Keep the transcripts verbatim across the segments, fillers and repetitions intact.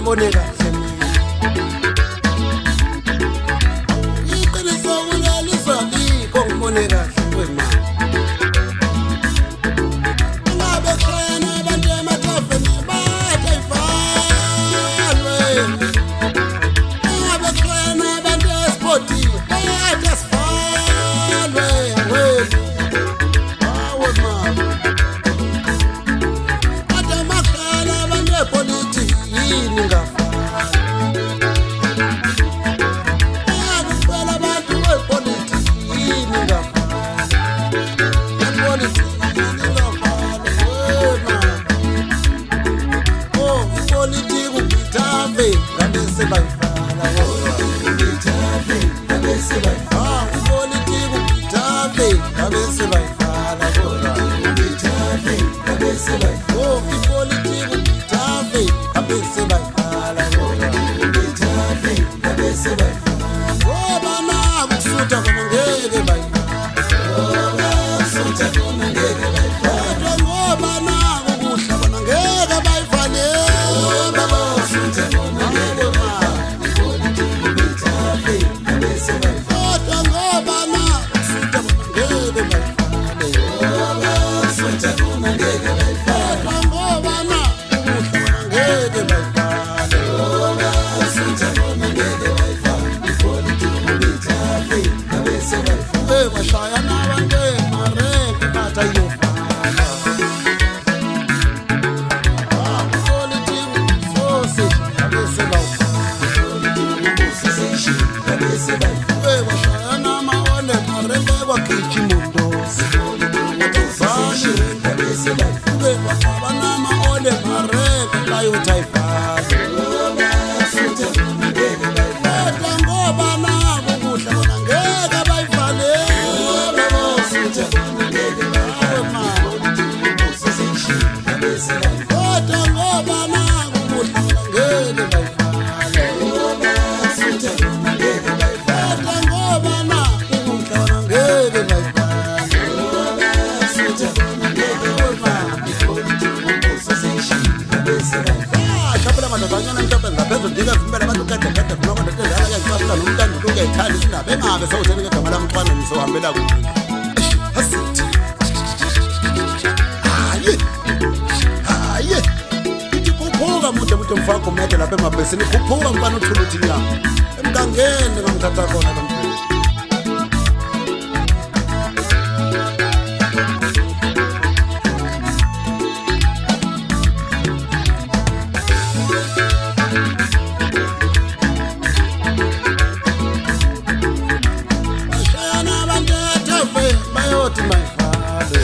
ngibone kahle iqiniso kulelizwa likho ngibone kahle wena ngabe khona abantu emathaveni batayifalwe ngabe khona abantu espoti batayifalwe wena awe mama adamakhala abantu epolitiki yini ngafana akuphela abantu epolitiki yini ngafana epolitiki yini ngafana wena oh ipolitiki ubithave ngabe sebayifala ubithave ngabe sebayifala ipolitiki ubithave ngabe sebayifala ubithave ngabe sebayifala oh ipolitiki ubithave ngabe sebayifala ubithave ngabe sebayifala ngoba naku kusutha khona ngeke bayifala kusutha khona ngeke bayifala ngoba naku kuhla khona ngeke bayifale baba kusutha khona ngeke bayifala ipolitiki ubithave ngabe sebayifala ngoba naku kusutha khona ngeke bayifale kusutha khona ngeke bayifala ngoba naku kuhla khona ngeke bayifale kusutha khona ngeke bayifala ipolitiki ubithave ngabe sebayifala bashaya nabantu emareke bathi ayofana ipolitiki sausage ngabe sebayifala bashaya nama-ole emareke kwagiji mundosi baba nama-ole emareke bayothi ayifala ngoba nabo kuhla khona ngeke bayifale kodwa ngoba nabo kuhla khona ngeke bayifale kodwa ngoba nabo kuhla khona ngeke bayifale hlapela madodanyana mhlawumbe ngaphezulu ndingavimbela abantu kadekade funa kwadetezala kuyacasula nomntando lungayithandi sindaba engabe sawutheni ngegama lamfana nisohambela kuyo asithi haye haye ithi khuphuka mude mude mfako mede lapha emabhesini khuphuka mfana uthula uthi nyama emgangeni ngamthatha khona lo mfana bashayana abantu ethafe bayothi mayifale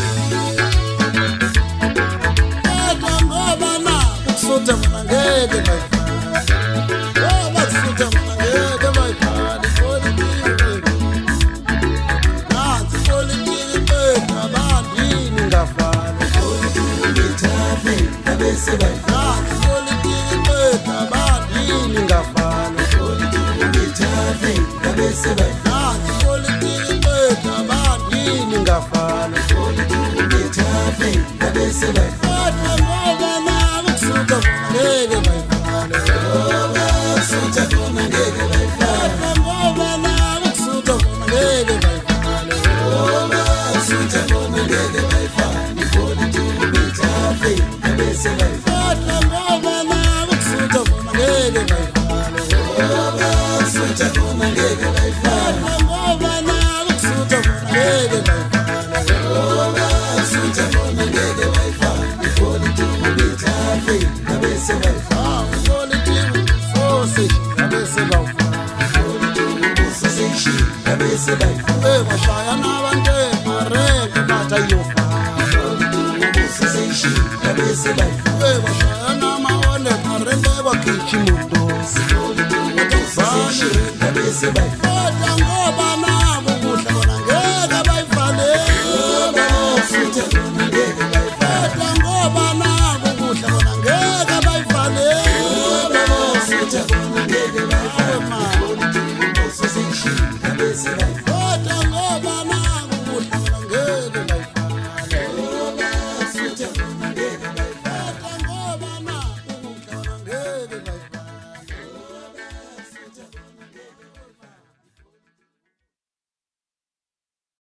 kodwa ngoba naku kusutha khona ngeke bayifale ngoba kusutha khona ngeke bayifale ipolitiki nansi ipolitiki bethu abantu yini ngafana ipolitiki ubithave ngabe sebayifala nansi ipolitiki bethu abantu yini ngafana ipolitiki ubithave ngabe sebayifala nansi ipolitiki bethu abantu yini ngafana ipolitiki ubithave ngabe sebayifala ngoba naku kusutha khona ngeke bayifale kusutha khona ngeke bayifale ngoba naku kusutha khona ngeke bayifale kusutha khona ngeke bayifale ipolitiki ubithave ngabe sebayifala ngoba naku kusutha khona ngeke bayifale kusutha khona ngeke bayifale ngoba naku kusutha khona ngeke bayifale kusutha khona ngeke bayifale ipolitiki ubithave ngabe sebayifala ipolitiki sausage ngabe sebayifala ngabe sebayifala bashaya nabantu emareke bathi ayofana ngabe sebayifala bashaya nama-ole emareke kwagiji mundosi ngabe sebayifala kodwa ngoba nabo kuhla khona ngeke bayifale kodwa ngoba nabo kuhla khona ngeke bayifale It's